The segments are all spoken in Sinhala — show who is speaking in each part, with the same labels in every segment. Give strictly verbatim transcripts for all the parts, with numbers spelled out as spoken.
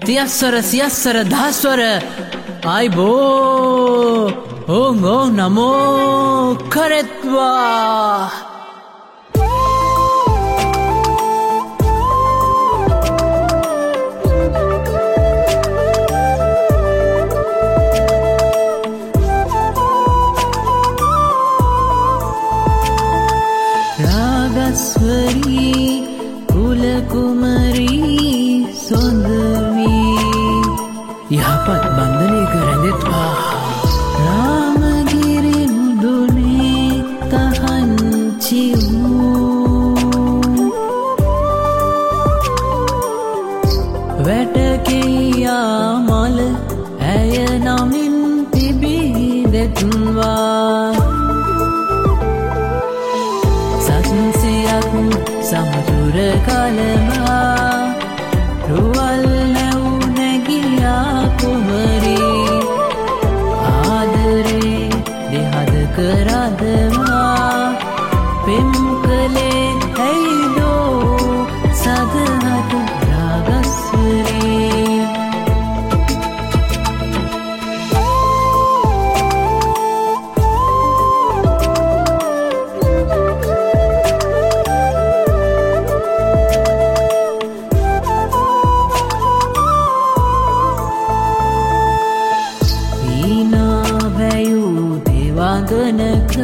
Speaker 1: තියස්සර සියස්සර දහස්වර අයිබෝ ඕං ඕ නමෝ කරෙත්වා රාගස්වරී කුලකුමරී සොඳවී යහපත් බන්ධනයක රැඳෙත්වා රාමගිරි මුදුනේ තහංචි වූ වැටකෙයා මල ඇය නමින් තිබිදෙත්වා සත්සියක් සමතුර කලමා රුවල් නැව් නැගියා කුමරී ආදරේ දෙහද කරදවා පෙම් කළේ ඇයිදෝ සදහට රාගස්වරී ගනක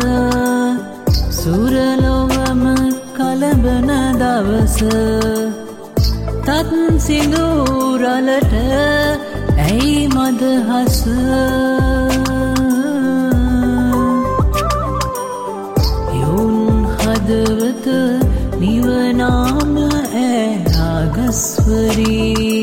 Speaker 1: සුරලොවම කලබන දවස තත් සිඳුරලට ඇයි මදහස යොන් හදවත නිවනාම ඇ රාගස්වරී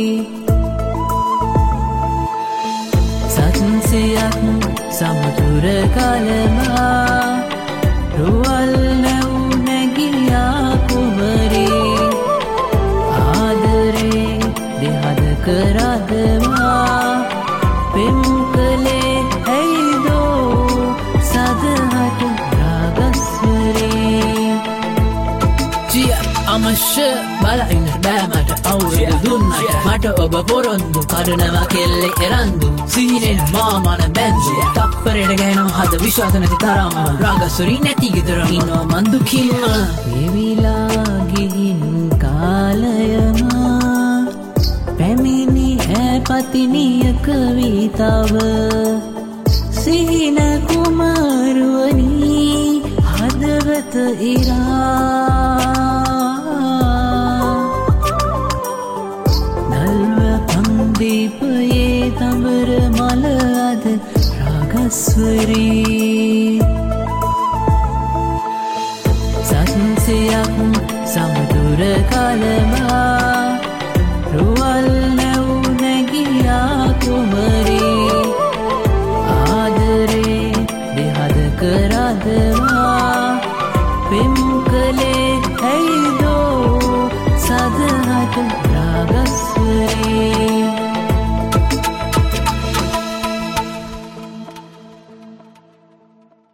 Speaker 1: සත්සියක් සමතුර කලමා රුවල් නැව් නැගියා කුමරී ආදරේ දෙහද කරදවා පෙම් කළේ ඇයිදෝ සදහට රාගස්වරී ජිය අමශ්‍ය බලයින්න බෑමට අවුරුදු දුන්නට මට ඔබ පොරොන්දු කරනවා කෙල්ලෙ එරන්දු සිහිනෙන් මාමන බැන්දු තප්පරයට ගැනවා හද විශ්වාස නැති තරම්ම රාගස්වරී නැති ගෙදර ඉන්නවා මන්දුකින්ම එවිලා ගිහින් කාලයමා පැමිණි ඈ පතිනිය කවිතාව සිහින කුමාරුවනී හදවත ඉරා දීපයේ තඹර මල අද රාගස්වරී සත්සියක් සමතුර කලමා